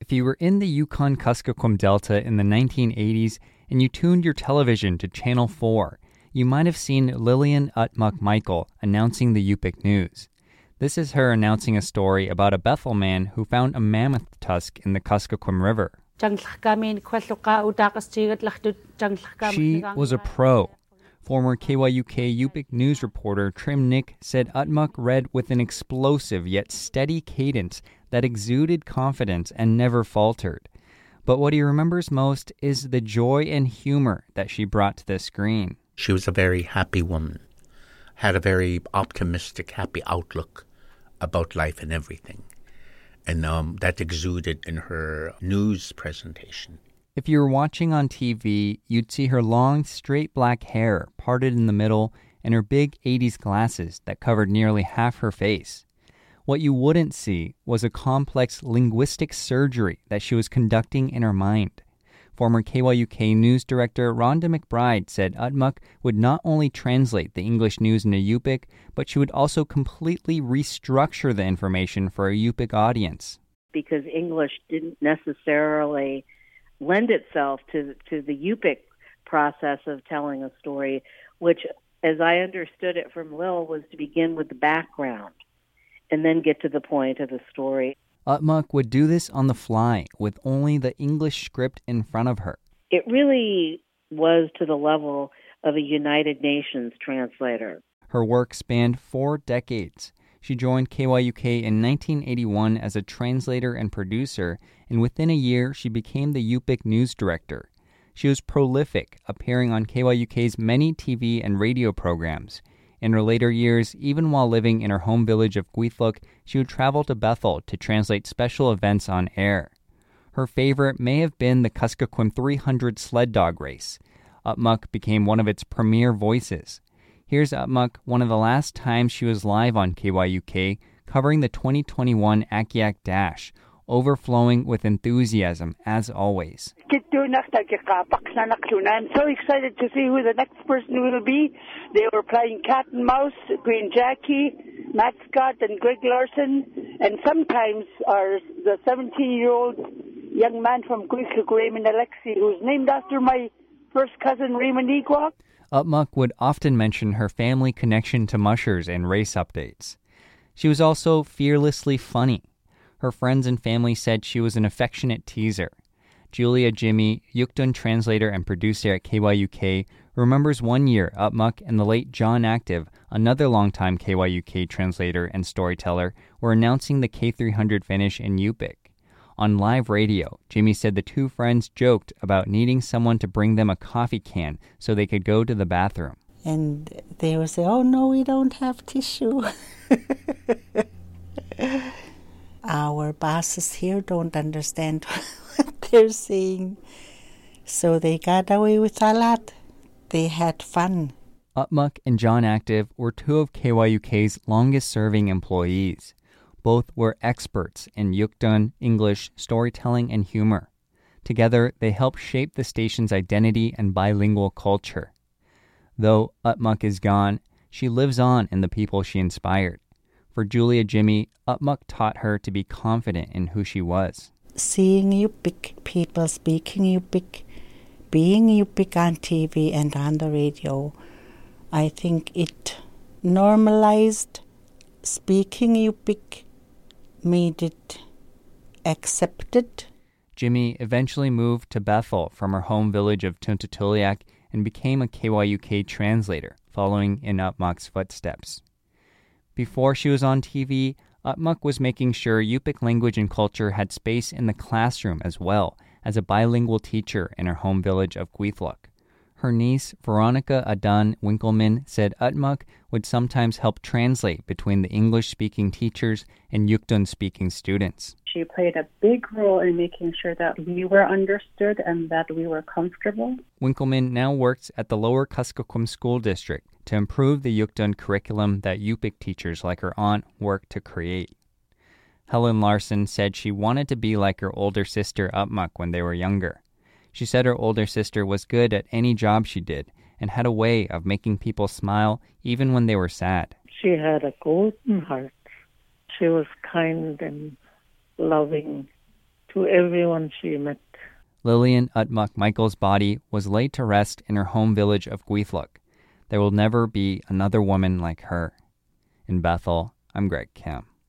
If you were in the Yukon-Kuskokwim Delta in the 1980s and you tuned your television to Channel 4, you might have seen Lillian Utmuk Michael announcing the Yupik News. This is her announcing a story about a Bethel man who found a mammoth tusk in the Kuskokwim River. She was a pro. Former KYUK Yupik News reporter Trim Nick said Utmuk read with an explosive yet steady cadence that exuded confidence and never faltered. But what he remembers most is the joy and humor that she brought to the screen. She was a very happy woman, had a very optimistic, happy outlook about life and everything. And that exuded in her news presentation. If you were watching on TV, you'd see her long, straight black hair parted in the middle and her big 80s glasses that covered nearly half her face. What you wouldn't see was a complex linguistic surgery that she was conducting in her mind. Former KYUK news director Rhonda McBride said Utmuk would not only translate the English news into Yupik, but she would also completely restructure the information for a Yupik audience. Because English didn't necessarily lend itself to the Yupik process of telling a story, which, as I understood it from Lil, was to begin with the background and then get to the point of the story. Utmuk would do this on the fly with only the English script in front of her. It really was to the level of a United Nations translator. Her work spanned 4 decades. She joined KYUK in 1981 as a translator and producer, and within a year she became the Yupik news director. She was prolific, appearing on KYUK's many TV and radio programs. In her later years, even while living in her home village of Gweithluk, she would travel to Bethel to translate special events on air. Her favorite may have been the Kuskokwim 300 sled dog race. Utmuk became one of its premier voices. Here's Utmuk one of the last times she was live on KYUK, covering the 2021 Akiak Dash, overflowing with enthusiasm as always. I'm so excited to see who the next person will be. They were playing cat and mouse, Green Jackie, Matt Scott and Greg Larson, and sometimes the 17-year-old young man from Gweithluk, Raymond Alexi, who's named after my first cousin, Raymond Igwa. Utmuk would often mention her family connection to mushers in race updates. She was also fearlessly funny. Her friends and family said she was an affectionate teaser. Julia Jimmy, Yukdun translator and producer at KYUK, remembers one year Utmuk and the late John Active, another longtime KYUK translator and storyteller, were announcing the K300 finish in Yupik. On live radio, Jimmy said the two friends joked about needing someone to bring them a coffee can so they could go to the bathroom. And they would say, "Oh no, we don't have tissue." Our bosses here don't understand what they're saying. So they got away with a lot. They had fun. Utmuk and John Active were two of KYUK's longest-serving employees. Both were experts in Yukdun, English, storytelling, and humor. Together, they helped shape the station's identity and bilingual culture. Though Utmuk is gone, she lives on in the people she inspired. For Julia Jimmy, Utmuk taught her to be confident in who she was. Seeing Yupik people speaking Yupik, being Yupik on TV and on the radio, I think it normalized speaking Yupik, made it accepted. Jimmy eventually moved to Bethel from her home village of Tuntatuliak and became a KYUK translator, following in Utmuk's footsteps. Before she was on TV, Utmuk was making sure Yupik language and culture had space in the classroom as well as a bilingual teacher in her home village of Gweithluk. Her niece, Veronica Adan Winkleman, said Utmuk would sometimes help translate between the English-speaking teachers and Yukdun-speaking students. She played a big role in making sure that we were understood and that we were comfortable. Winkleman now works at the Lower Kuskokwim School District to improve the Yukdun curriculum that Yupik teachers like her aunt worked to create. Helen Larson said she wanted to be like her older sister Utmuk when they were younger. She said her older sister was good at any job she did and had a way of making people smile even when they were sad. She had a golden heart. She was kind and loving to everyone she met. Lillian Utmuck Michael's body was laid to rest in her home village of Gweithluk. There will never be another woman like her. In Bethel, I'm Greg Kim.